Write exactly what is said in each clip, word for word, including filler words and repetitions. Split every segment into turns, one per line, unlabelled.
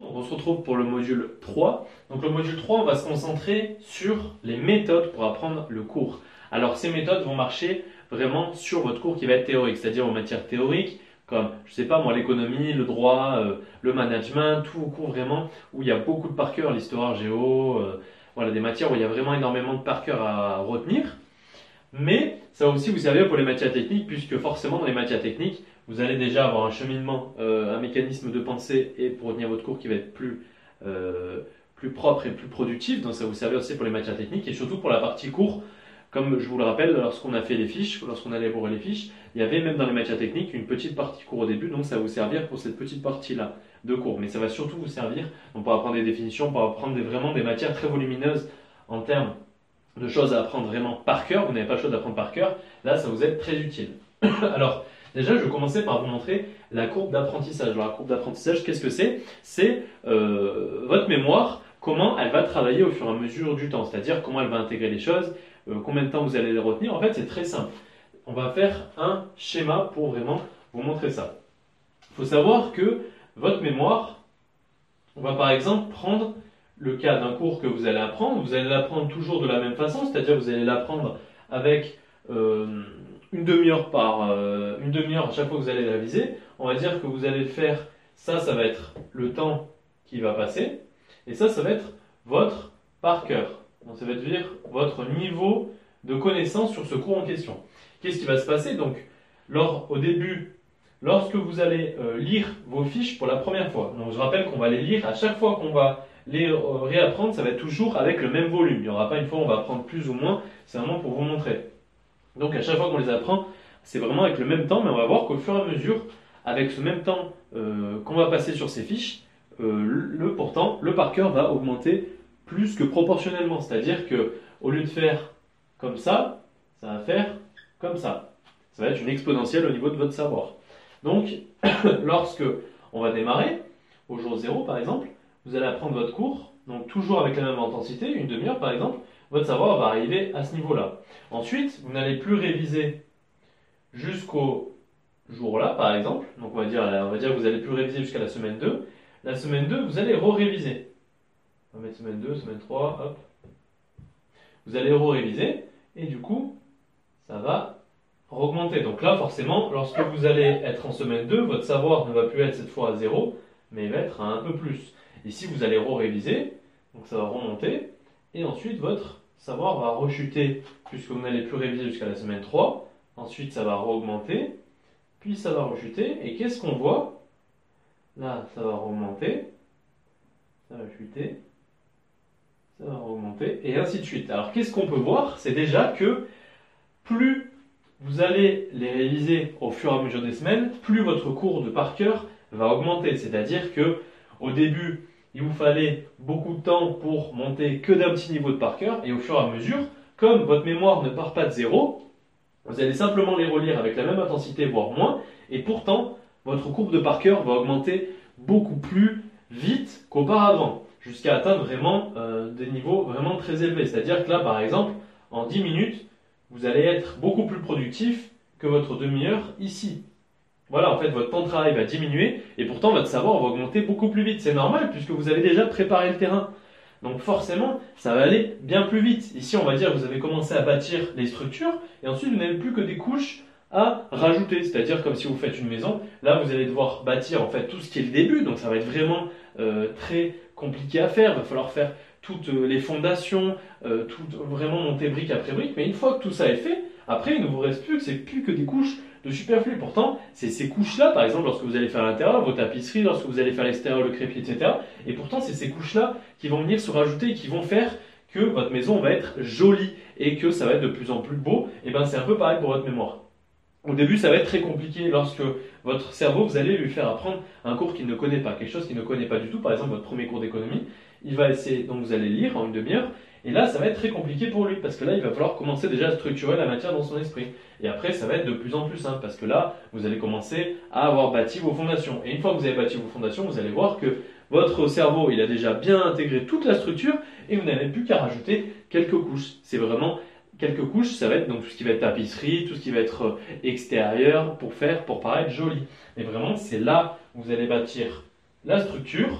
On se retrouve pour le module trois. Donc le module trois, on va se concentrer sur les méthodes pour apprendre le cours. Alors ces méthodes vont marcher vraiment sur votre cours qui va être théorique, c'est-à-dire en matière théorique, comme, je sais pas moi, l'économie, le droit, euh, le management, tous vos cours vraiment où il y a beaucoup de par cœur, l'histoire, géo, euh, voilà, des matières où il y a vraiment énormément de par cœur à retenir. Mais ça va aussi vous servir pour les matières techniques, puisque forcément dans les matières techniques, vous allez déjà avoir un cheminement, euh, un mécanisme de pensée et pour retenir votre cours qui va être plus, euh, plus propre et plus productif. Donc ça va vous servir aussi pour les matières techniques et surtout pour la partie cours. Comme je vous le rappelle, lorsqu'on a fait les fiches, lorsqu'on allait élaborer les fiches, il y avait même dans les matières techniques une petite partie cours au début, donc ça va vous servir pour cette petite partie-là de cours. Mais ça va surtout vous servir donc pour apprendre des définitions, pour apprendre des, vraiment des matières très volumineuses en termes de choses à apprendre vraiment par cœur. Vous n'avez pas le choix d'apprendre par cœur. Là, ça vous est très utile. Alors, déjà, je vais commencer par vous montrer la courbe d'apprentissage. Alors, la courbe d'apprentissage, qu'est-ce que c'est? C'est euh, votre mémoire, comment elle va travailler au fur et à mesure du temps. C'est-à-dire comment elle va intégrer les choses, euh, combien de temps vous allez les retenir. En fait, c'est très simple. On va faire un schéma pour vraiment vous montrer ça. Il faut savoir que votre mémoire, on va par exemple prendre le cas d'un cours que vous allez apprendre. Vous allez l'apprendre toujours de la même façon, c'est-à-dire vous allez l'apprendre avec euh, une demi-heure par euh, une demi-heure à chaque fois que vous allez la réviser. On va dire que vous allez faire ça, ça va être le temps qui va passer, et ça, ça va être votre par cœur. Donc ça va dire votre niveau de connaissance sur ce cours en question. Qu'est-ce qui va se passer? Donc, lors, au début, lorsque vous allez euh, lire vos fiches pour la première fois, donc je rappelle qu'on va les lire à chaque fois qu'on va les réapprendre, ça va être toujours avec le même volume. Il n'y aura pas une fois où on va apprendre plus ou moins, c'est vraiment pour vous montrer. Donc à chaque fois qu'on les apprend, c'est vraiment avec le même temps, mais on va voir qu'au fur et à mesure, avec ce même temps euh, qu'on va passer sur ces fiches, euh, le, pourtant, le par cœur va augmenter plus que proportionnellement. C'est-à-dire que au lieu de faire comme ça, ça va faire comme ça. Ça va être une exponentielle au niveau de votre savoir. Donc, lorsque on va démarrer, au jour zéro par exemple, vous allez apprendre votre cours, donc toujours avec la même intensité, une demi-heure par exemple, votre savoir va arriver à ce niveau-là. Ensuite, vous n'allez plus réviser jusqu'au jour-là par exemple, donc on va dire, on va dire que vous n'allez plus réviser jusqu'à la semaine deux. La semaine deux, vous allez re-réviser. On va mettre semaine deux, semaine trois, hop. Vous allez re-réviser, et du coup, ça va augmenter. Donc là, forcément, lorsque vous allez être en semaine deux, votre savoir ne va plus être cette fois à zéro, mais il va être à un peu plus. Ici, vous allez re-réviser, donc ça va remonter, et ensuite votre savoir va rechuter, puisque vous n'allez plus réviser jusqu'à la semaine trois. Ensuite, ça va augmenter, puis ça va rechuter, et qu'est-ce qu'on voit? Là, ça va remonter, ça va chuter, ça va remonter, et ainsi de suite. Alors, qu'est-ce qu'on peut voir? C'est déjà que plus vous allez les réviser au fur et à mesure des semaines, plus votre cours de par cœur va augmenter. C'est-à-dire que au début, il vous fallait beaucoup de temps pour monter que d'un petit niveau de par cœur, et au fur et à mesure, comme votre mémoire ne part pas de zéro, vous allez simplement les relire avec la même intensité, voire moins, et pourtant, votre courbe de par cœur va augmenter beaucoup plus vite qu'auparavant, jusqu'à atteindre vraiment euh, des niveaux vraiment très élevés. C'est-à-dire que là, par exemple, en dix minutes, vous allez être beaucoup plus productif que votre demi-heure ici. Voilà, en fait, votre temps de travail va diminuer et pourtant votre savoir va augmenter beaucoup plus vite. C'est normal puisque vous avez déjà préparé le terrain. Donc forcément, ça va aller bien plus vite. Ici, on va dire que vous avez commencé à bâtir les structures et ensuite vous n'avez plus que des couches à rajouter. C'est-à-dire comme si vous faites une maison, là vous allez devoir bâtir en fait tout ce qui est le début. Donc ça va être vraiment euh, très compliqué à faire. Il va falloir faire toutes les fondations, euh, tout, vraiment monter brique après brique. Mais une fois que tout ça est fait, après il ne vous reste plus que c'est plus que des couches de superflu. Pourtant, c'est ces couches-là, par exemple, lorsque vous allez faire l'intérieur, vos tapisseries, lorsque vous allez faire l'extérieur, le crépi, et cetera. Et pourtant, c'est ces couches-là qui vont venir se rajouter et qui vont faire que votre maison va être jolie et que ça va être de plus en plus beau. Et bien, c'est un peu pareil pour votre mémoire. Au début, ça va être très compliqué lorsque votre cerveau, vous allez lui faire apprendre un cours qu'il ne connaît pas, quelque chose qu'il ne connaît pas du tout. Par exemple, votre premier cours d'économie, il va essayer, donc vous allez lire en une demi-heure. Et là, ça va être très compliqué pour lui, parce que là, il va falloir commencer déjà à structurer la matière dans son esprit. Et après, ça va être de plus en plus simple, parce que là, vous allez commencer à avoir bâti vos fondations. Et une fois que vous avez bâti vos fondations, vous allez voir que votre cerveau, il a déjà bien intégré toute la structure, et vous n'avez plus qu'à rajouter quelques couches. C'est vraiment quelques couches, ça va être donc tout ce qui va être tapisserie, tout ce qui va être extérieur, pour faire, pour paraître joli. Et vraiment, c'est là où vous allez bâtir la structure,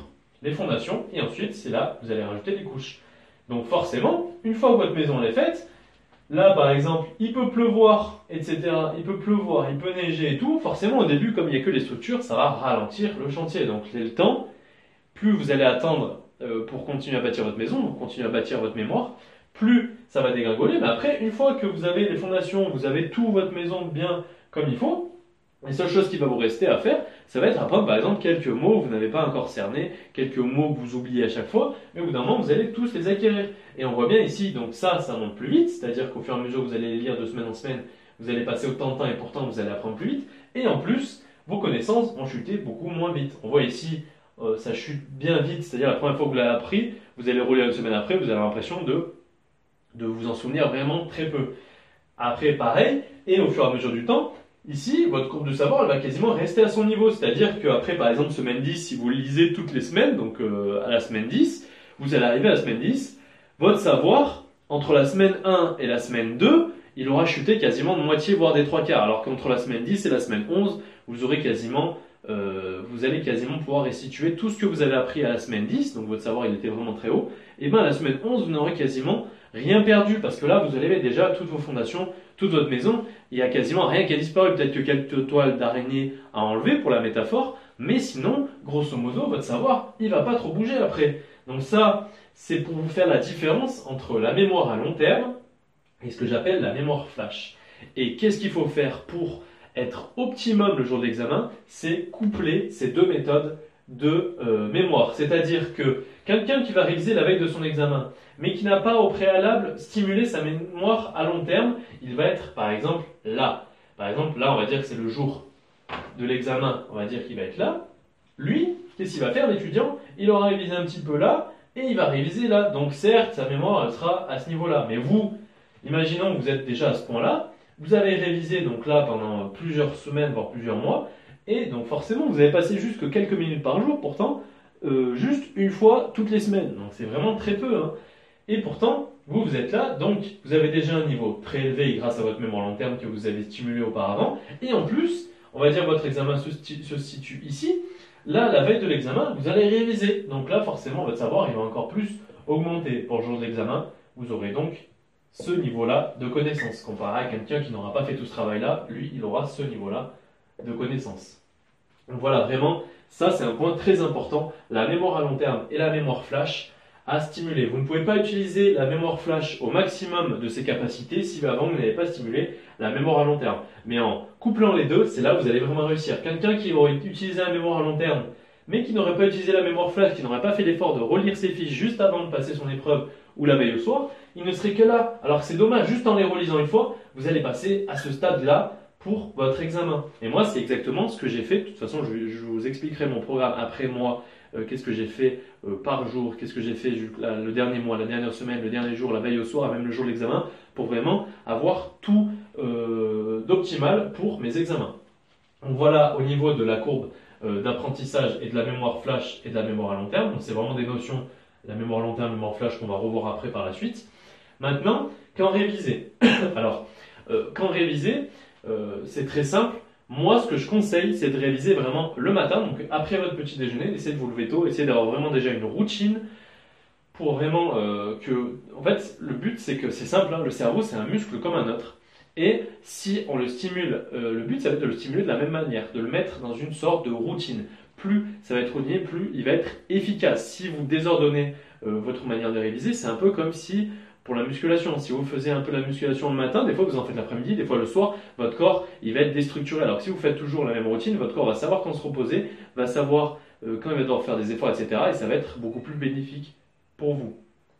les fondations, et ensuite, c'est là que vous allez rajouter des couches. Donc forcément, une fois que votre maison elle est faite, là par exemple, il peut pleuvoir, et cetera. Il peut pleuvoir, il peut neiger et tout. Forcément, au début, comme il n'y a que les structures, ça va ralentir le chantier. Donc le temps, plus vous allez attendre euh, pour continuer à bâtir votre maison, pour continuer à bâtir votre mémoire, plus ça va dégringoler. Mais après, une fois que vous avez les fondations, vous avez tout votre maison bien comme il faut, les seules choses qui va vous rester à faire, ça va être apprendre par exemple quelques mots que vous n'avez pas encore cernés, quelques mots que vous oubliez à chaque fois, mais au bout d'un moment, vous allez tous les acquérir. Et on voit bien ici, donc ça, ça monte plus vite, c'est-à-dire qu'au fur et à mesure que vous allez les lire de semaine en semaine, vous allez passer autant de temps et pourtant vous allez apprendre plus vite. Et en plus, vos connaissances vont chuter beaucoup moins vite. On voit ici, euh, ça chute bien vite, c'est-à-dire la première fois que vous l'avez appris, vous allez rouler une semaine après, vous avez l'impression de, de vous en souvenir vraiment très peu. Après, pareil, et au fur et à mesure du temps, ici, votre courbe de savoir, elle va quasiment rester à son niveau. C'est-à-dire qu'après, par exemple, semaine dix, si vous lisez toutes les semaines, donc euh, à la semaine dix, vous allez arriver à la semaine dix, votre savoir, entre la semaine un et la semaine deux, il aura chuté quasiment de moitié, voire des trois quarts. Alors qu'entre la semaine dix et la semaine onze, vous aurez quasiment, euh, vous allez quasiment pouvoir restituer tout ce que vous avez appris à la semaine dix, donc votre savoir, il était vraiment très haut. Et bien à la semaine onze, vous n'aurez quasiment rien perdu, parce que là, vous avez déjà toutes vos fondations, toute votre maison, il n'y a quasiment rien qui a disparu. Peut-être que quelques toiles d'araignée à enlever pour la métaphore, mais sinon, grosso modo, votre savoir, il va pas trop bouger après. Donc ça, c'est pour vous faire la différence entre la mémoire à long terme et ce que j'appelle la mémoire flash. Et qu'est-ce qu'il faut faire pour être optimum le jour de l'examen? C'est coupler ces deux méthodes de euh, mémoire. C'est-à-dire que quelqu'un qui va réviser la veille de son examen, mais qui n'a pas au préalable stimulé sa mémoire à long terme, il va être par exemple là. Par exemple, là, on va dire que c'est le jour de l'examen, on va dire qu'il va être là. Lui, qu'est-ce qu'il va faire, l'étudiant? Il aura révisé un petit peu là, et il va réviser là. Donc certes, sa mémoire, elle sera à ce niveau-là. Mais vous, imaginons que vous êtes déjà à ce point-là, vous avez révisé donc là pendant plusieurs semaines, voire plusieurs mois, et donc forcément, vous avez passé juste que quelques minutes par jour, pourtant, euh, juste une fois toutes les semaines. Donc c'est vraiment très peu, hein. Et pourtant, vous, vous êtes là, donc vous avez déjà un niveau très élevé grâce à votre mémoire long terme que vous avez stimulé auparavant. Et en plus, on va dire votre examen se, se situe ici. Là, la veille de l'examen, vous allez réviser. Donc là, forcément, votre savoir, il va encore plus augmenter. Pour le jour de l'examen, vous aurez donc ce niveau-là de connaissance. Comparé à quelqu'un qui n'aura pas fait tout ce travail-là, lui, il aura ce niveau-là de connaissance. Donc voilà, vraiment, ça c'est un point très important. La mémoire à long terme et la mémoire flash à stimuler. Vous ne pouvez pas utiliser la mémoire flash au maximum de ses capacités si avant vous n'avez pas stimulé la mémoire à long terme. Mais en couplant les deux, c'est là où vous allez vraiment réussir. Quelqu'un qui aurait utilisé la mémoire à long terme, mais qui n'aurait pas utilisé la mémoire flash, qui n'aurait pas fait l'effort de relire ses fiches juste avant de passer son épreuve ou la veille au soir, il ne serait que là. Alors c'est dommage, juste en les relisant une fois, vous allez passer à ce stade-là pour votre examen. Et moi, c'est exactement ce que j'ai fait. De toute façon, je, je vous expliquerai mon programme après moi. Euh, qu'est-ce que j'ai fait euh, par jour, qu'est-ce que j'ai fait la, le dernier mois, la dernière semaine, le dernier jour, la veille au soir, même le jour de l'examen, pour vraiment avoir tout euh, d'optimal pour mes examens. Donc voilà au niveau de la courbe euh, d'apprentissage et de la mémoire flash et de la mémoire à long terme. Donc c'est vraiment des notions, la mémoire à long terme, la mémoire flash qu'on va revoir après par la suite. Maintenant, quand réviser Alors, euh, quand réviser, euh, c'est très simple. Moi, ce que je conseille, c'est de réviser vraiment le matin, donc après votre petit déjeuner, essayez de vous lever tôt, essayez d'avoir vraiment déjà une routine pour vraiment euh, que... En fait, le but, c'est que c'est simple, hein, le cerveau, c'est un muscle comme un autre. Et si on le stimule, euh, le but, ça va être de le stimuler de la même manière, de le mettre dans une sorte de routine. Plus ça va être routinier, plus il va être efficace. Si vous désordonnez euh, votre manière de réviser, c'est un peu comme si... Pour la musculation, si vous faisiez un peu la musculation le matin, des fois vous en faites l'après-midi, des fois le soir, votre corps il va être déstructuré. Alors que si vous faites toujours la même routine, votre corps va savoir quand se reposer, va savoir euh, quand il va devoir faire des efforts, et cetera. Et ça va être beaucoup plus bénéfique pour vous.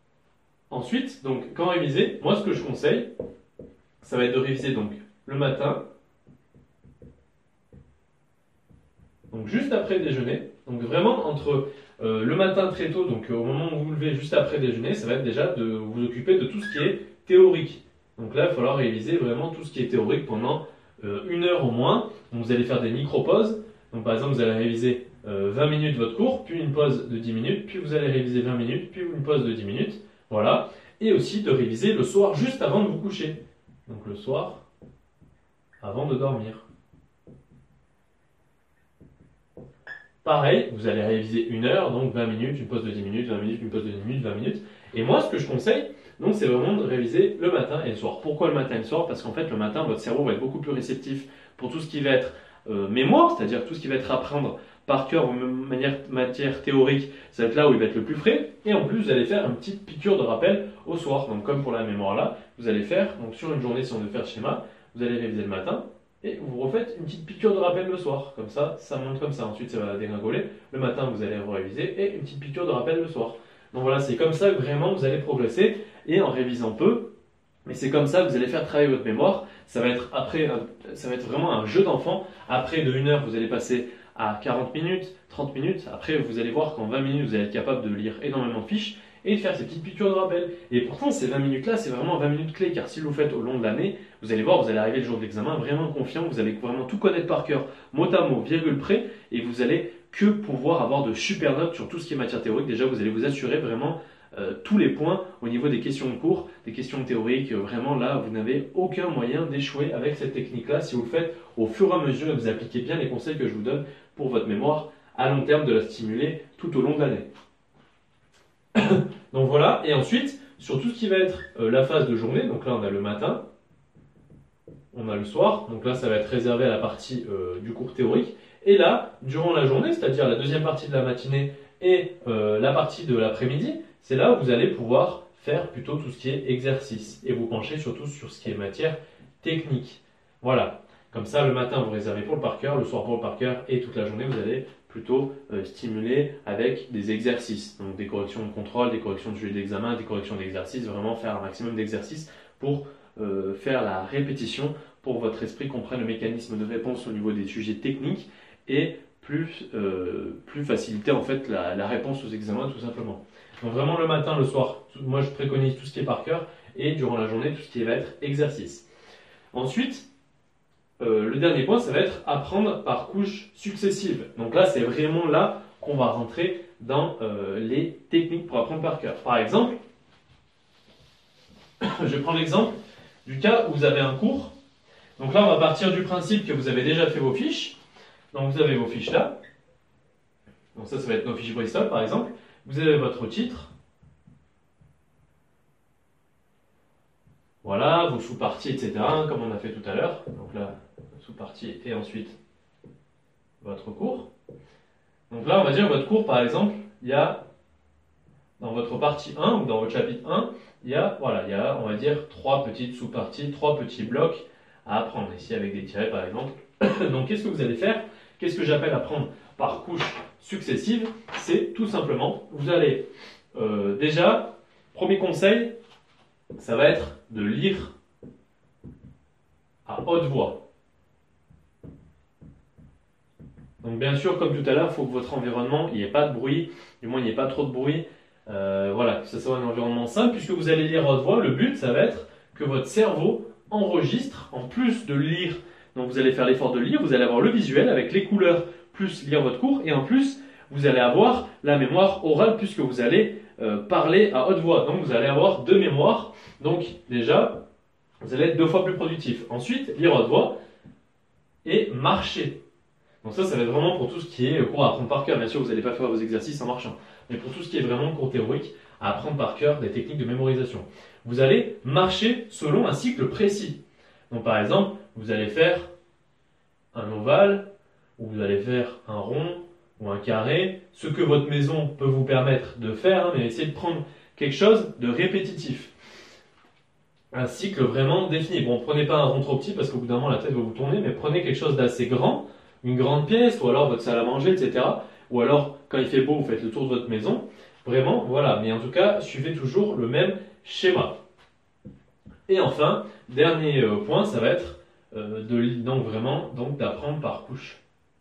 Ensuite, donc quand réviser, moi ce que je conseille, ça va être de réviser donc le matin, donc juste après le déjeuner, donc vraiment entre euh, le matin très tôt, donc euh, au moment où vous vous levez juste après le déjeuner, ça va être déjà de vous occuper de tout ce qui est théorique. Donc là, il va falloir réviser vraiment tout ce qui est théorique pendant euh, une heure au moins. Donc vous allez faire des micro-pauses. Donc par exemple, vous allez réviser euh, vingt minutes votre cours, puis une pause de dix minutes, puis vous allez réviser vingt minutes, puis une pause de dix minutes. Voilà. Et aussi de réviser le soir juste avant de vous coucher. Donc le soir, avant de dormir. pareil, vous allez réviser une heure, donc vingt minutes, une pause de dix minutes, vingt minutes, une pause de dix minutes, vingt minutes. Et moi, ce que je conseille, donc, c'est vraiment de réviser le matin et le soir. Pourquoi le matin et le soir? Parce qu'en fait, le matin, votre cerveau va être beaucoup plus réceptif pour tout ce qui va être euh, mémoire, c'est-à-dire tout ce qui va être apprendre par cœur en manière, matière théorique, ça va être là où il va être le plus frais. Et en plus, vous allez faire une petite piqûre de rappel au soir. Donc, comme pour la mémoire là, vous allez faire, donc sur une journée, si on veut faire le schéma, vous allez réviser le matin et vous refaites une petite piqûre de rappel le soir. Comme ça, ça monte comme ça. Ensuite, ça va dégringoler. Le matin, vous allez réviser et une petite piqûre de rappel le soir. Donc voilà, c'est comme ça que vraiment vous allez progresser et en révisant peu. Mais c'est comme ça que vous allez faire travailler votre mémoire. Ça va être après, ça va être vraiment un jeu d'enfant. Après de une heure, vous allez passer à quarante minutes, trente minutes. Après, vous allez voir qu'en vingt minutes, vous allez être capable de lire énormément de fiches et de faire ces petites piqûres de rappel. Et pourtant, ces vingt minutes-là, c'est vraiment vingt minutes clés, car si vous le faites au long de l'année, vous allez voir, vous allez arriver le jour de l'examen vraiment confiant, vous allez vraiment tout connaître par cœur, mot à mot, virgule près, et vous allez que pouvoir avoir de super notes sur tout ce qui est matière théorique. Déjà, vous allez vous assurer vraiment euh, tous les points au niveau des questions de cours, des questions théoriques. Euh, vraiment, là, vous n'avez aucun moyen d'échouer avec cette technique-là si vous le faites au fur et à mesure et vous appliquez bien les conseils que je vous donne pour votre mémoire à long terme, de la stimuler tout au long de l'année. Donc voilà, et ensuite, sur tout ce qui va être euh, la phase de journée, donc là on a le matin, on a le soir, donc là ça va être réservé à la partie euh, du cours théorique, et là, durant la journée, c'est-à-dire la deuxième partie de la matinée et euh, la partie de l'après-midi, c'est là où vous allez pouvoir faire plutôt tout ce qui est exercice, et vous pencher surtout sur ce qui est matière technique. Voilà, comme ça le matin vous réservez pour le par cœur, le soir pour le par cœur, et toute la journée vous allez plutôt euh, stimuler avec des exercices, donc des corrections de contrôle, des corrections de sujet d'examen, des corrections d'exercice, vraiment faire un maximum d'exercices pour euh, faire la répétition, pour que votre esprit comprenne le mécanisme de réponse au niveau des sujets techniques et plus, euh, plus faciliter en fait la, la réponse aux examens tout simplement. Donc vraiment le matin, le soir, moi je préconise tout ce qui est par cœur et durant la journée tout ce qui va être exercice. Ensuite, Euh, le dernier point, ça va être apprendre par couches successives. Donc là, c'est vraiment là qu'on va rentrer dans euh, les techniques pour apprendre par cœur. Par exemple, je prends l'exemple du cas où vous avez un cours. Donc là, on va partir du principe que vous avez déjà fait vos fiches. Donc vous avez vos fiches là. Donc ça, ça va être nos fiches Bristol par exemple. Vous avez votre titre. Voilà, vos sous-parties, et cetera, comme on a fait tout à l'heure. Donc là, sous-partie et ensuite votre cours. Donc là, on va dire votre cours, par exemple, il y a, dans votre partie un ou dans votre chapitre un, il y a, voilà, il y a, on va dire, trois petites sous-parties, trois petits blocs à apprendre. Ici, avec des tirets, par exemple. Donc, qu'est-ce que vous allez faire? Qu'est-ce que j'appelle apprendre par couches successives? C'est tout simplement, vous allez, euh, déjà, premier conseil, ça va être de lire à haute voix. Donc bien sûr, comme tout à l'heure, il faut que votre environnement, il n'y ait pas de bruit, du moins il n'y ait pas trop de bruit. Euh, voilà, que ce soit un environnement simple, puisque vous allez lire à haute voix, le but, ça va être que votre cerveau enregistre, en plus de lire, donc vous allez faire l'effort de lire, vous allez avoir le visuel avec les couleurs, plus lire votre cours, et en plus, vous allez avoir la mémoire orale, puisque vous allez euh, parler à haute voix. Donc vous allez avoir deux mémoires. Donc déjà, vous allez être deux fois plus productif. Ensuite, lire à haute voix et marcher. Donc ça, ça va être vraiment pour tout ce qui est cours à apprendre par cœur. Bien sûr, vous n'allez pas faire vos exercices en marchant. Mais pour tout ce qui est vraiment cours théorique, à apprendre par cœur des techniques de mémorisation. Vous allez marcher selon un cycle précis. Donc par exemple, vous allez faire un ovale, ou vous allez faire un rond, ou un carré. Ce que votre maison peut vous permettre de faire, hein, mais essayez de prendre quelque chose de répétitif. Un cycle vraiment défini. Bon, prenez pas un rond trop petit parce qu'au bout d'un moment la tête va vous tourner, mais prenez quelque chose d'assez grand, une grande pièce, ou alors votre salle à manger, et cetera. Ou alors, quand il fait beau, vous faites le tour de votre maison. Vraiment, voilà. Mais en tout cas, suivez toujours le même schéma. Et enfin, dernier euh, point, ça va être euh, de donc vraiment donc d'apprendre par couche.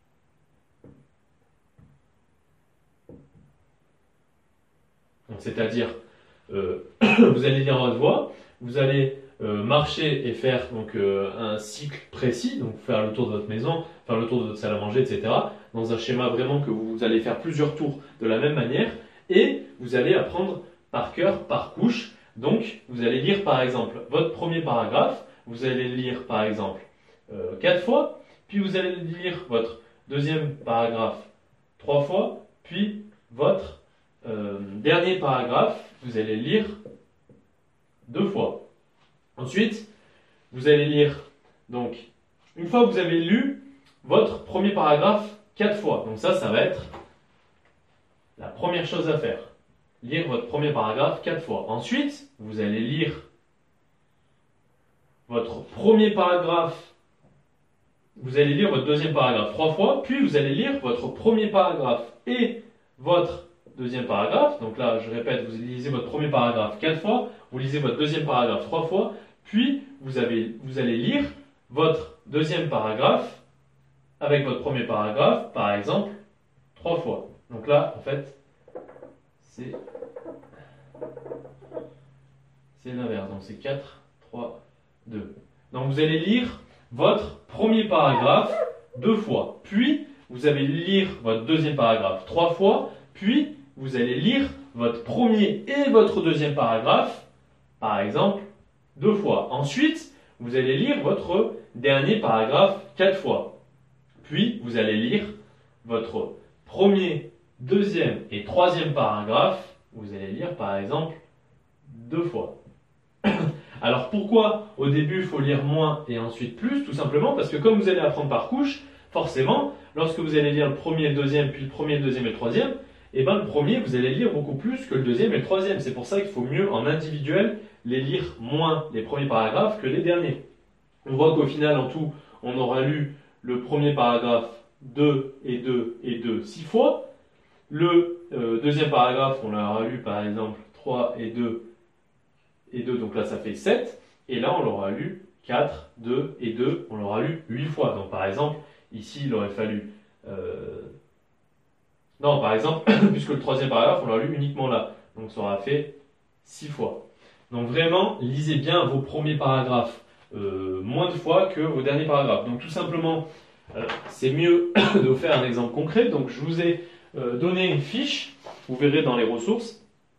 C'est-à-dire, euh, vous allez lire à haute voix, vous allez euh, marcher et faire donc euh, un cycle précis, donc faire le tour de votre maison, faire le tour de votre salle à manger, et cetera. Dans un schéma vraiment que vous allez faire plusieurs tours de la même manière, et vous allez apprendre par cœur, par couche. Donc, vous allez lire par exemple votre premier paragraphe, vous allez le lire par exemple euh, quatre fois, puis vous allez lire votre deuxième paragraphe trois fois, puis votre euh, dernier paragraphe, vous allez lire deux fois. Ensuite, vous allez lire, donc, une fois que vous avez lu votre premier paragraphe quatre fois. Donc ça, ça va être la première chose à faire. Lire votre premier paragraphe quatre fois. Ensuite, vous allez lire votre premier paragraphe, vous allez lire votre deuxième paragraphe trois fois, puis vous allez lire votre premier paragraphe et votre deuxième paragraphe. Donc là, je répète, vous lisez votre premier paragraphe quatre fois, vous lisez votre deuxième paragraphe trois fois, puis vous, avez, vous allez lire votre deuxième paragraphe avec votre premier paragraphe, par exemple, trois fois. Donc là, en fait, c'est c'est l'inverse. Donc c'est quatre, trois, deux. Donc vous allez lire votre premier paragraphe deux fois. Puis, vous allez lire votre deuxième paragraphe trois fois. Puis, vous allez lire votre premier et votre deuxième paragraphe, par exemple, deux fois. Ensuite, vous allez lire votre dernier paragraphe quatre fois. Puis, vous allez lire votre premier, deuxième et troisième paragraphe. Vous allez lire, par exemple, deux fois. Alors pourquoi au début il faut lire moins et ensuite plus? Tout simplement parce que comme vous allez apprendre par couche, forcément, lorsque vous allez lire le premier, le deuxième, puis le premier, le deuxième et le troisième, et ben le premier vous allez lire beaucoup plus que le deuxième et le troisième. C'est pour ça qu'il faut mieux en individuel les lire moins les premiers paragraphes que les derniers. On voit qu'au final en tout on aura lu le premier paragraphe deux et deux et deux six fois. Le euh, deuxième paragraphe on l'aura lu par exemple trois et deux et deux, donc là ça fait sept, et là on l'aura lu quatre, deux et deux, on l'aura lu huit fois. Donc par exemple, ici il aurait fallu... Euh... Non, par exemple, puisque le troisième paragraphe, on l'a lu uniquement là, donc ça aura fait six fois. Donc vraiment, lisez bien vos premiers paragraphes euh, moins de fois que vos derniers paragraphes. Donc tout simplement, euh, c'est mieux de vous faire un exemple concret. Donc je vous ai euh, donné une fiche, vous verrez dans les ressources,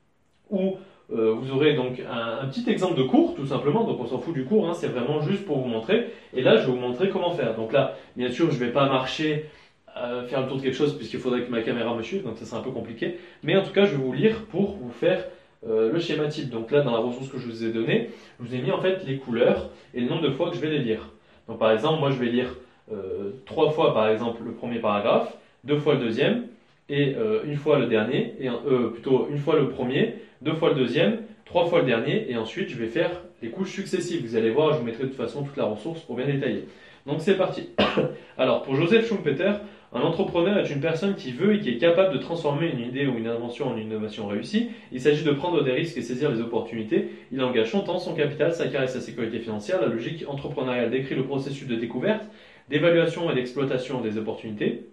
où Euh, vous aurez donc un, un petit exemple de cours, tout simplement. Donc on s'en fout du cours, hein, c'est vraiment juste pour vous montrer. Et là, je vais vous montrer comment faire. Donc là, bien sûr, je ne vais pas marcher, euh, faire le tour de quelque chose, puisqu'il faudrait que ma caméra me suive, donc ça sera un peu compliqué. Mais en tout cas, je vais vous lire pour vous faire euh, le schéma type. Donc là, dans la ressource que je vous ai donnée, je vous ai mis en fait les couleurs et le nombre de fois que je vais les lire. Donc par exemple, moi je vais lire euh, trois fois par exemple le premier paragraphe, deux fois le deuxième, et euh, une fois le dernier, et euh, plutôt une fois le premier, deux fois le deuxième, trois fois le dernier, et ensuite je vais faire les couches successives. Vous allez voir, je vous mettrai de toute façon toute la ressource pour bien détailler. Donc c'est parti. Alors pour Joseph Schumpeter, un entrepreneur est une personne qui veut et qui est capable de transformer une idée ou une invention en une innovation réussie. Il s'agit de prendre des risques et saisir les opportunités. Il engage son temps, son capital, sa carrière et sa sécurité financière. La logique entrepreneuriale décrit le processus de découverte, d'évaluation et d'exploitation des opportunités.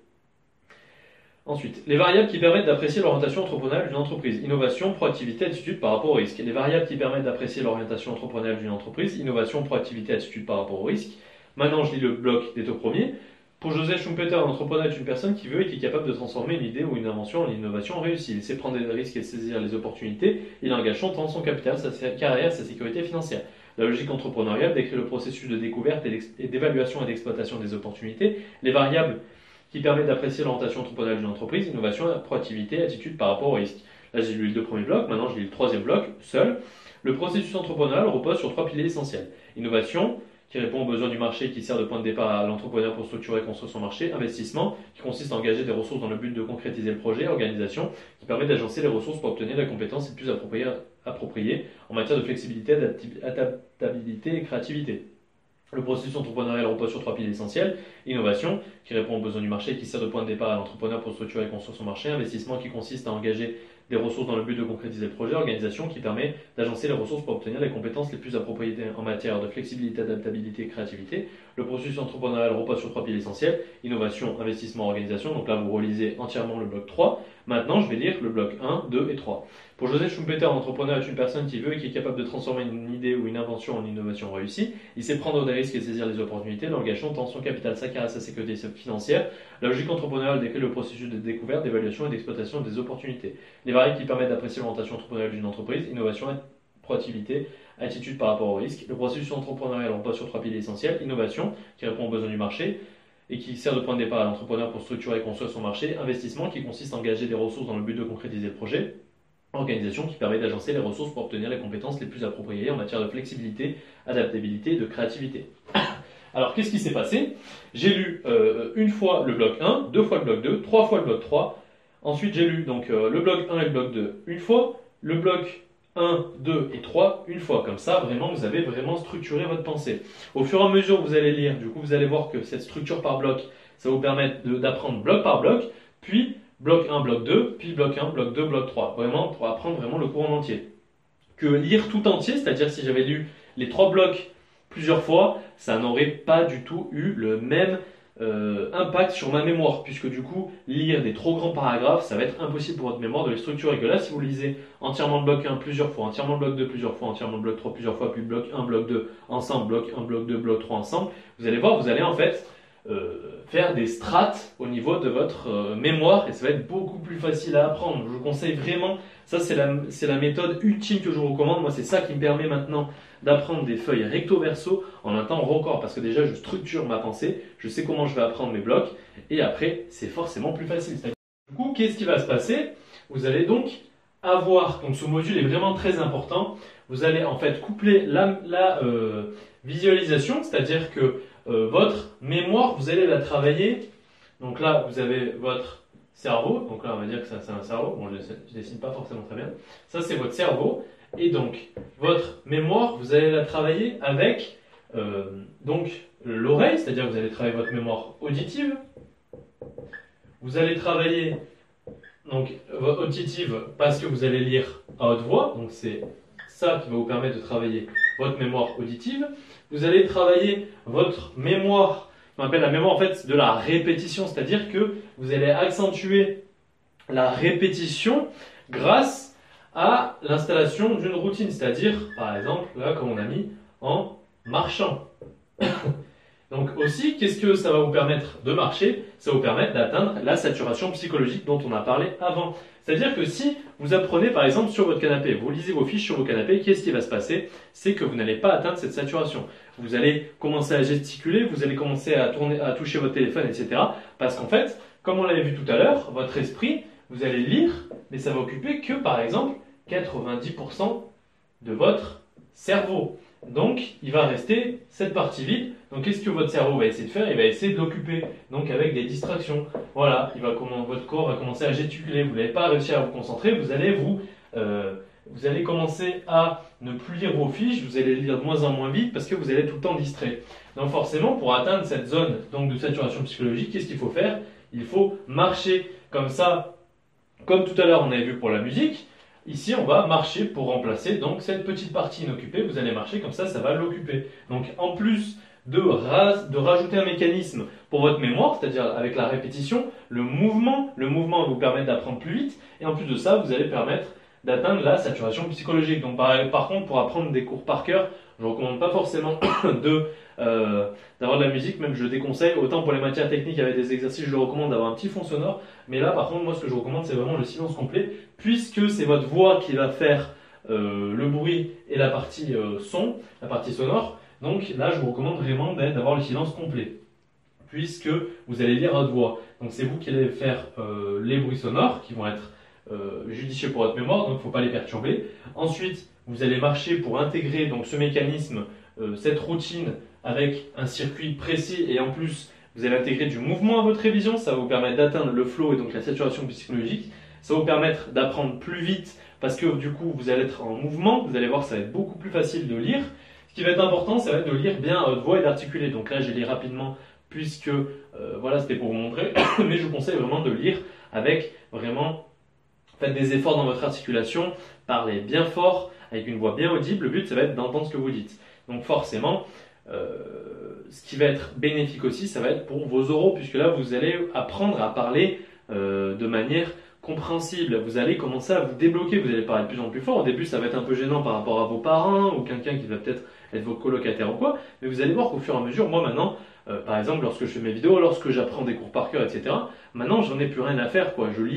Ensuite, les variables qui permettent d'apprécier l'orientation entrepreneuriale d'une entreprise. Innovation, proactivité, attitude par rapport au risque. Les variables qui permettent d'apprécier l'orientation entrepreneuriale d'une entreprise. Innovation, proactivité, attitude par rapport au risque. Maintenant, je lis le bloc des deux premiers. Pour Joseph Schumpeter, un entrepreneur est une personne qui veut et qui est capable de transformer une idée ou une invention en une innovation réussie. Il sait prendre des risques et saisir les opportunités. Il engage son temps, son capital, sa carrière, sa sécurité financière. La logique entrepreneuriale décrit le processus de découverte et d'évaluation et d'exploitation des opportunités. Les variables qui permettent d'apprécier l'orientation entrepreneuriale d'une entreprise, innovation, proactivité, attitude par rapport au risque. Là, j'ai lu les deux premiers blocs, maintenant je lis le troisième bloc, seul. Le processus entrepreneurial repose sur trois piliers essentiels. Innovation, qui répond aux besoins du marché, qui sert de point de départ à l'entrepreneur pour structurer et construire son marché. Investissement, qui consiste à engager des ressources dans le but de concrétiser le projet. Organisation, qui permet d'agencer les ressources pour obtenir la compétence les plus appropriée en matière de flexibilité, adaptabilité et créativité. Le processus entrepreneurial repose sur trois piliers essentiels. Innovation, qui répond aux besoins du marché, qui sert de point de départ à l'entrepreneur pour structurer et construire son marché. Investissement, qui consiste à engager des ressources dans le but de concrétiser le projet. Organisation, qui permet d'agencer les ressources pour obtenir les compétences les plus appropriées en matière de flexibilité, adaptabilité et créativité. Le processus entrepreneurial repose sur trois piliers essentiels. Innovation, investissement, organisation. Donc là, vous relisez entièrement le bloc trois. Maintenant, je vais lire le bloc un, deux et trois. Pour Joseph Schumpeter, l'entrepreneur est une personne qui veut et qui est capable de transformer une idée ou une invention en une innovation réussie. Il sait prendre des risques et saisir les opportunités, l'engagement, son temps, son capital, sa carrière, sa sécurité financière. La logique entrepreneuriale décrit le processus de découverte, d'évaluation et d'exploitation des opportunités. Les variables qui permettent d'apprécier l'orientation entrepreneuriale d'une entreprise, innovation, proactivité, attitude par rapport au risque. Le processus entrepreneurial repose sur trois piliers essentiels. Innovation, qui répond aux besoins du marché, et qui sert de point de départ à l'entrepreneur pour structurer et construire son marché. Investissement qui consiste à engager des ressources dans le but de concrétiser le projet. Organisation qui permet d'agencer les ressources pour obtenir les compétences les plus appropriées en matière de flexibilité, adaptabilité et de créativité. Alors, qu'est-ce qui s'est passé? J'ai lu euh, une fois le bloc un, deux fois le bloc deux, trois fois le bloc trois. Ensuite, j'ai lu donc, euh, le bloc un et le bloc deux une fois, le bloc un, deux et trois une fois. Comme ça, vraiment, vous avez vraiment structuré votre pensée. Au fur et à mesure que vous allez lire, du coup, vous allez voir que cette structure par bloc, ça va vous permettre d'apprendre bloc par bloc, puis bloc un, bloc deux, puis bloc un, bloc deux, bloc trois. Vraiment, pour apprendre vraiment le cours en entier. Que lire tout entier, c'est-à-dire si j'avais lu les trois blocs plusieurs fois, ça n'aurait pas du tout eu le même euh, impact sur ma mémoire, puisque du coup, lire des trop grands paragraphes, ça va être impossible pour votre mémoire de les structurer. Que là, si vous lisez entièrement le bloc un plusieurs fois, entièrement le bloc deux plusieurs fois, entièrement le bloc trois plusieurs fois, puis bloc un, bloc deux ensemble, bloc un, bloc deux, bloc trois ensemble, vous allez voir, vous allez en fait euh, faire des strates au niveau de votre euh, mémoire, et ça va être beaucoup plus facile à apprendre. Je vous conseille vraiment, ça c'est la, c'est la méthode ultime que je vous recommande. Moi, c'est ça qui me permet maintenant d'apprendre des feuilles recto verso en un temps record, parce que déjà je structure ma pensée, je sais comment je vais apprendre mes blocs, et après c'est forcément plus facile. Du coup, qu'est-ce qui va se passer? Vous allez donc avoir, donc ce module est vraiment très important, vous allez en fait coupler la, la euh, visualisation, c'est-à-dire que euh, votre mémoire, vous allez la travailler. Donc là, vous avez votre cerveau, donc là on va dire que ça c'est un cerveau, bon je ne dessine pas forcément très bien, ça c'est votre cerveau. Et donc, votre mémoire, vous allez la travailler avec euh, donc l'oreille, c'est-à-dire que vous allez travailler votre mémoire auditive. Vous allez travailler donc auditive parce que vous allez lire à haute voix, donc c'est ça qui va vous permettre de travailler votre mémoire auditive. Vous allez travailler votre mémoire, on appelle la mémoire en fait de la répétition, c'est-à-dire que vous allez accentuer la répétition grâce à l'installation d'une routine, c'est-à-dire, par exemple, là, comme on a mis, en marchant. Donc aussi, qu'est-ce que ça va vous permettre de marcher? Ça va vous permettre d'atteindre la saturation psychologique dont on a parlé avant. C'est-à-dire que si vous apprenez, par exemple, sur votre canapé, vous lisez vos fiches sur vos canapés, qu'est-ce qui va se passer? C'est que vous n'allez pas atteindre cette saturation. Vous allez commencer à gesticuler, vous allez commencer à, tourner, à toucher votre téléphone, et cetera. Parce qu'en fait, comme on l'avait vu tout à l'heure, votre esprit, vous allez lire, mais ça va occuper que, par exemple, quatre-vingt-dix pour cent de votre cerveau. Donc, il va rester cette partie vide. Donc, qu'est-ce que votre cerveau va essayer de faire? Il va essayer de l'occuper, donc avec des distractions. Voilà, il va, comment, votre corps va commencer à gesticuler. Vous n'allez pas réussir à vous concentrer. Vous allez, vous, euh, vous allez commencer à ne plus lire vos fiches. Vous allez lire de moins en moins vite parce que vous allez être tout le temps distrait. Donc, forcément, pour atteindre cette zone donc, de saturation psychologique, qu'est-ce qu'il faut faire? Il faut marcher comme ça. Comme tout à l'heure, on avait vu pour la musique, ici, on va marcher pour remplacer donc cette petite partie inoccupée. Vous allez marcher comme ça, ça va l'occuper. Donc, en plus de, ra de rajouter un mécanisme pour votre mémoire, c'est-à-dire avec la répétition, le mouvement, le mouvement va vous permettre d'apprendre plus vite. Et en plus de ça, vous allez permettre d'atteindre la saturation psychologique. Donc, par, par contre, pour apprendre des cours par cœur, je ne recommande pas forcément de euh, d'avoir de la musique, même je le déconseille. Autant pour les matières techniques avec des exercices, je le recommande d'avoir un petit fond sonore. Mais là, par contre, moi, ce que je recommande, c'est vraiment le silence complet, puisque c'est votre voix qui va faire euh, le bruit et la partie euh, son, la partie sonore. Donc là, je vous recommande vraiment d'avoir le silence complet, puisque vous allez lire à haute voix. Donc c'est vous qui allez faire euh, les bruits sonores, qui vont être euh, judicieux pour votre mémoire, donc il ne faut pas les perturber. Ensuite, vous allez marcher pour intégrer donc, ce mécanisme, euh, cette routine, avec un circuit précis, et en plus, vous allez intégrer du mouvement à votre révision. Ça va vous permettre d'atteindre le flow et donc la saturation psychologique. Ça va vous permettre d'apprendre plus vite, parce que du coup, vous allez être en mouvement. Vous allez voir, ça va être beaucoup plus facile de lire. Ce qui va être important, ça va être de lire bien à haute voix et d'articuler. Donc là, j'ai lu rapidement, puisque euh, voilà, c'était pour vous montrer. Mais je vous conseille vraiment de lire avec vraiment, faites des efforts dans votre articulation, parlez bien fort, avec une voix bien audible. Le but, ça va être d'entendre ce que vous dites. Donc forcément, euh, ce qui va être bénéfique aussi, ça va être pour vos oraux, puisque là, vous allez apprendre à parler euh, de manière compréhensible. Vous allez commencer à vous débloquer, vous allez parler de plus en plus fort. Au début, ça va être un peu gênant par rapport à vos parents ou quelqu'un qui va peut-être être vos colocataires ou quoi, mais vous allez voir qu'au fur et à mesure, moi maintenant, euh, par exemple, lorsque je fais mes vidéos, lorsque j'apprends des cours par cœur, et cetera, maintenant, j'en ai plus rien à faire, quoi. Je lis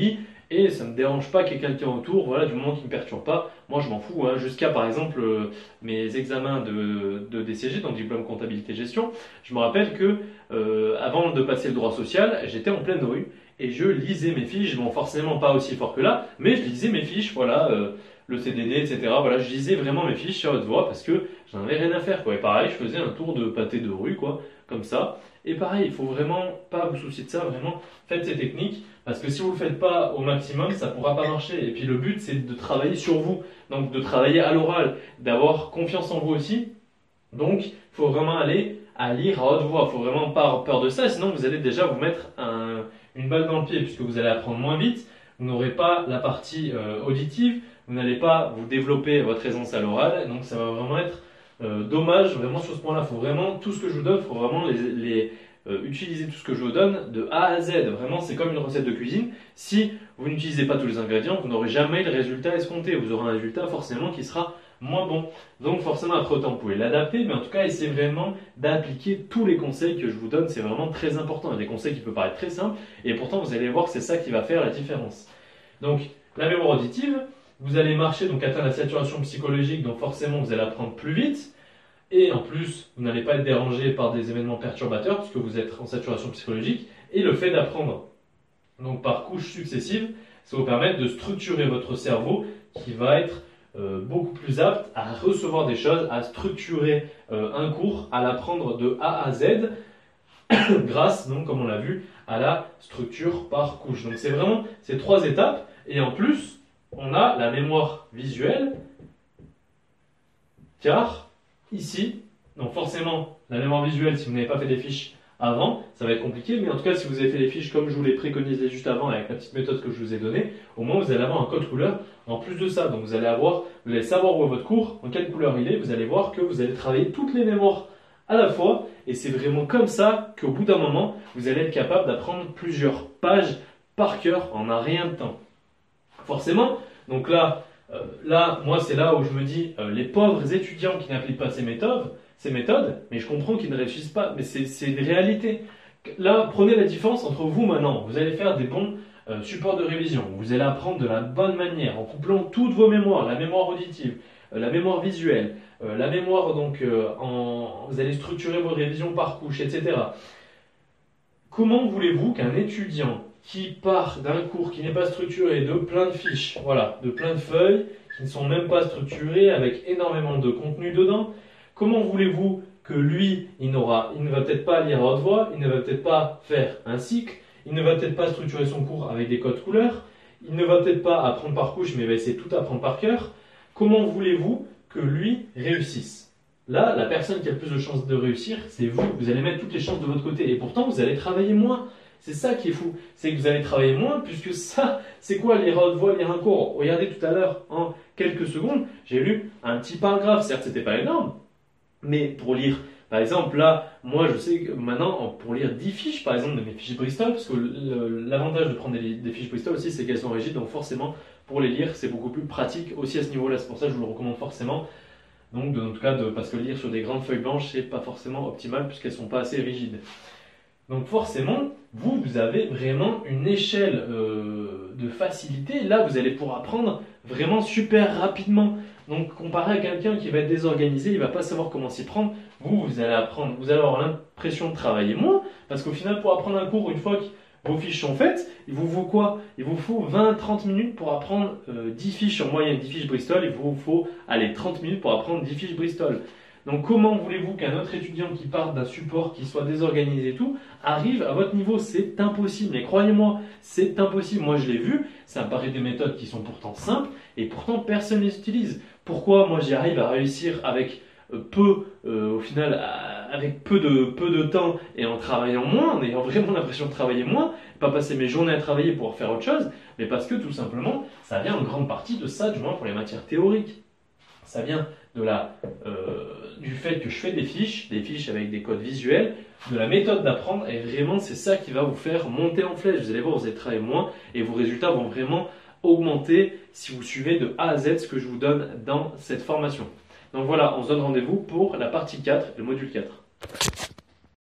et ça ne me dérange pas qu'il y ait quelqu'un autour, voilà, du moment qu'il ne me perturbe pas, moi je m'en fous, hein. Jusqu'à par exemple euh, mes examens de, de D C G, donc diplôme comptabilité gestion, je me rappelle que euh, avant de passer le droit social, j'étais en pleine rue et je lisais mes fiches, bon forcément pas aussi fort que là, mais je lisais mes fiches, voilà, euh, le C D D, et cetera. Voilà, je lisais vraiment mes fiches sur haute voix parce que j'en avais rien à faire, quoi. Et pareil, je faisais un tour de pâté de rue, quoi, comme ça. Et pareil, il faut vraiment pas vous soucier de ça, vraiment faites ces techniques parce que si vous ne le faites pas au maximum, ça ne pourra pas marcher. Et puis le but, c'est de travailler sur vous, donc de travailler à l'oral, d'avoir confiance en vous aussi. Donc, il faut vraiment aller à lire à haute voix. Il faut vraiment pas avoir peur de ça, sinon vous allez déjà vous mettre un- une balle dans le pied puisque vous allez apprendre moins vite. Vous n'aurez pas la partie euh, auditive, vous n'allez pas vous développer votre aisance à l'oral, donc ça va vraiment être euh, dommage vraiment sur ce point-là. Il faut vraiment, tout ce que je vous donne, il faut vraiment les, les, euh, utiliser tout ce que je vous donne de A à Z. Vraiment, c'est comme une recette de cuisine. Si vous n'utilisez pas tous les ingrédients, vous n'aurez jamais le résultat escompté. Vous aurez un résultat forcément qui sera moins bon. Donc forcément, après autant, vous pouvez l'adapter, mais en tout cas, essayez vraiment d'appliquer tous les conseils que je vous donne. C'est vraiment très important. Il y a des conseils qui peuvent paraître très simples, et pourtant, vous allez voir que c'est ça qui va faire la différence. Donc, la mémoire auditive, vous allez marcher, donc atteindre la saturation psychologique, donc forcément, vous allez apprendre plus vite. Et en plus, vous n'allez pas être dérangé par des événements perturbateurs, puisque vous êtes en saturation psychologique. Et le fait d'apprendre donc par couches successives, ça va vous permettre de structurer votre cerveau qui va être euh, beaucoup plus apte à recevoir des choses, à structurer euh, un cours, à l'apprendre de A à Z, grâce, donc, comme on l'a vu, à la structure par couche. Donc c'est vraiment ces trois étapes, et en plus, on a la mémoire visuelle, car ici, donc forcément, la mémoire visuelle, si vous n'avez pas fait des fiches avant, ça va être compliqué, mais en tout cas, si vous avez fait les fiches comme je vous l'ai préconisé juste avant, avec la petite méthode que je vous ai donnée, au moins vous allez avoir un code couleur en plus de ça. Donc vous allez avoir, vous allez savoir où est votre cours, en quelle couleur il est, vous allez voir que vous allez travailler toutes les mémoires à la fois, et c'est vraiment comme ça qu'au bout d'un moment, vous allez être capable d'apprendre plusieurs pages par cœur en un rien de temps. Forcément, donc là, euh, là, moi c'est là où je me dis, euh, les pauvres étudiants qui n'appliquent pas ces méthodes, ces méthodes, mais je comprends qu'ils ne réussissent pas, mais c'est une réalité. Là, prenez la différence entre vous maintenant, vous allez faire des bons euh, supports de révision, vous allez apprendre de la bonne manière, en couplant toutes vos mémoires, la mémoire auditive, euh, la mémoire visuelle, euh, la mémoire, donc, euh, en, vous allez structurer vos révisions par couche, et cetera. Comment voulez-vous qu'un étudiant qui part d'un cours qui n'est pas structuré, de plein de fiches, voilà, de plein de feuilles, qui ne sont même pas structurées, avec énormément de contenu dedans, comment voulez-vous que lui, il, n'aura, il ne va peut-être pas lire à haute voix, il ne va peut-être pas faire un cycle, il ne va peut-être pas structurer son cours avec des codes couleurs, il ne va peut-être pas apprendre par couche, mais il va essayer de tout apprendre par cœur. Comment voulez-vous que lui réussisse? Là, la personne qui a le plus de chances de réussir, c'est vous. Vous allez mettre toutes les chances de votre côté. Et pourtant, vous allez travailler moins. C'est ça qui est fou. C'est que vous allez travailler moins, puisque ça, c'est quoi lire à haute voix, lire un cours? Regardez tout à l'heure, en quelques secondes, j'ai lu un petit paragraphe. Certes, c'était pas énorme, mais pour lire, par exemple, là, moi, je sais que maintenant, pour lire dix fiches, par exemple, de mes fiches Bristol, parce que l'avantage de prendre des, des fiches Bristol aussi, c'est qu'elles sont rigides, donc forcément, pour les lire, c'est beaucoup plus pratique aussi à ce niveau-là. C'est pour ça que je vous le recommande forcément. Donc, de, en tout cas, de, parce que lire sur des grandes feuilles blanches, c'est pas forcément optimal puisqu'elles sont pas assez rigides. Donc, forcément, vous, vous avez vraiment une échelle euh, de facilité. Là, vous allez pouvoir apprendre vraiment super rapidement. Donc, comparé à quelqu'un qui va être désorganisé, il va pas savoir comment s'y prendre. Vous, vous allez apprendre, vous allez avoir l'impression de travailler moins, parce qu'au final, pour apprendre un cours, une fois que vos fiches sont faites, il vous faut quoi? Il vous faut vingt à trente minutes pour apprendre euh, dix fiches en moyenne, dix fiches Bristol. Il vous faut aller trente minutes pour apprendre dix fiches Bristol. Donc comment voulez-vous qu'un autre étudiant qui part d'un support qui soit désorganisé et tout, arrive à votre niveau? C'est impossible. Et croyez-moi, c'est impossible. Moi je l'ai vu, ça me paraît des méthodes qui sont pourtant simples, et pourtant personne ne les utilise. Pourquoi moi j'y arrive à réussir avec peu, euh, au final, avec peu de, peu de temps et en travaillant moins, en ayant vraiment l'impression de travailler moins, pas passer mes journées à travailler pour faire autre chose, mais parce que tout simplement, ça vient en grande partie de ça, du moins pour les matières théoriques. Ça vient de la, euh, du fait que je fais des fiches, des fiches avec des codes visuels, de la méthode d'apprendre, et vraiment c'est ça qui va vous faire monter en flèche. Vous allez voir, vous allez travailler moins et vos résultats vont vraiment augmenter si vous suivez de A à Z ce que je vous donne dans cette formation. Donc voilà, on se donne rendez-vous pour la partie quatre, le module quatre.